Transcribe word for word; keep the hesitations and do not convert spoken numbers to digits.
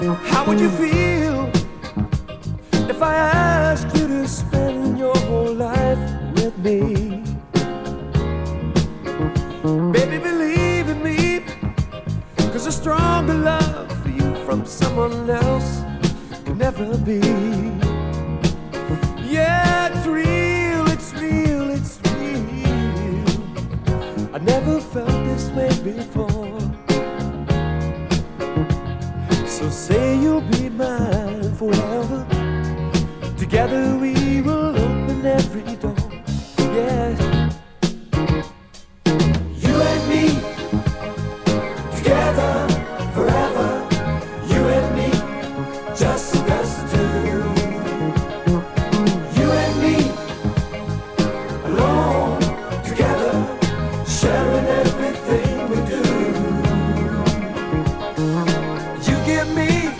How would you feel if I asked you to spend your whole life with me? Baby, believe in me, 'cause a stronger love for you from someone else could never be. Yeah, it's real, it's real, it's real. I never felt this way before. So say you'll be mine forever. Together we will open every door.